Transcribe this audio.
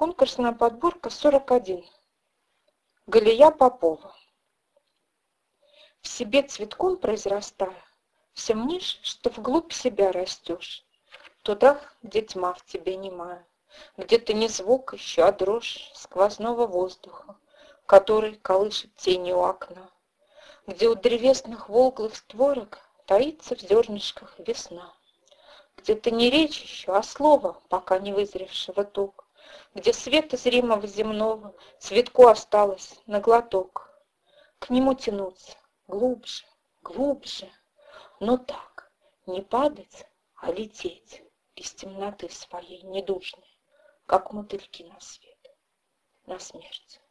Конкурсная подборка 41. Галия Попова. В себе цветком произрастая, все мнишь, что вглубь себя растешь. Туда, где тьма в тебе немая, где ты не звук еще, а дрожь сквозного воздуха, который колышет тенью окна, где у древесных волглых створок таится в зернышках весна, где ты не речь еще, а слово, пока не вызревшего ток, где света зримого земного цветку осталось на глоток. К нему тянуться глубже, глубже, но так, не падать, а лететь из темноты своей недушной, как мотыльки на свет, на смерть.